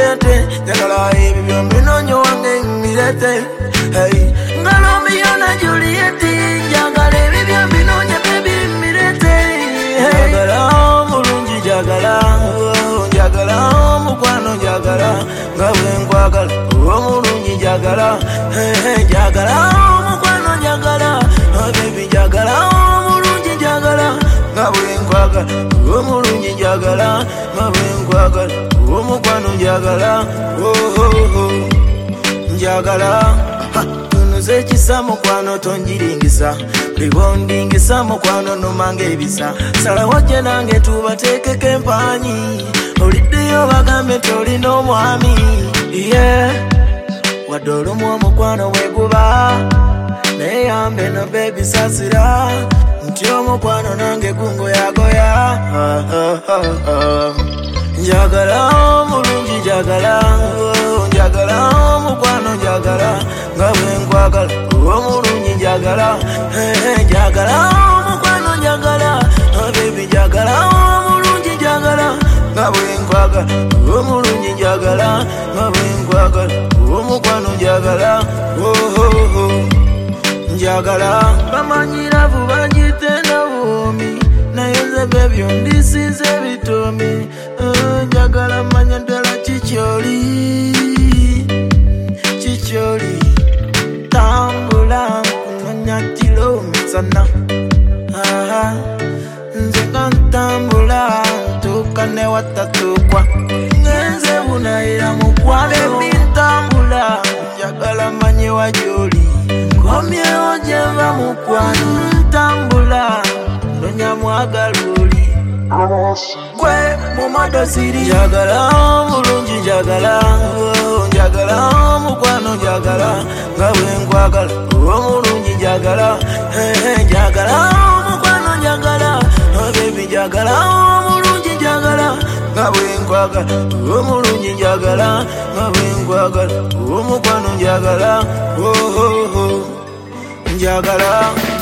mirete njagala ebyo byombi nonyo wange mirete hey Romeo na Juliet njagala ebyo byombi nonyo baby mirete njagala mulungi njagala njagala mukwano njagala nga bwe nkwagala omulungi njagala njagala mukwano njagala baby njagala omulungi njagala nga bwe nkwagala omulungi njagala nga bwe nkwagala omukwano njagala njagala tunuze ekisa mukwano tonjiringisa libondingisa mukwano nomanga ebisa salawo gye nange tubateekeko empanyi oliddeyo bagambe tolina omwami wadde olumu omukwano weguba neyambe no bebi sasira nti omukwano nange gungoyagoya njagala omulungi njagala njagala omukwano njagala nga bwe nkwagala omulungi njagala njagala omukwano njagala baby njagala omulungi njagala nga bwe nkwagala omulungi njagala nga bwe nkwagala omukwano njagala njagala bamanyira bubanyite nawomi naye nze bebyo ndisize ebitomi njagala manya ddala kikyoli tambula nkunonya kiro misana nze nga ntambula ntuuka ne watatukwa ngenze bunayira mukwano ntambula njagala manye wagyoli nkomyewo gyeva mukwano ntambula nonya mwagala oli gwe mumodo siri njagala omulungi njagala njagala omukwano njagala nga bwe nkwagala omulungi njagala njagala omukwano njagala baby njagala omulungi njagala nga bwe nkwagala omulungi njagala nga bwe nkwagala omukwano njagala njagala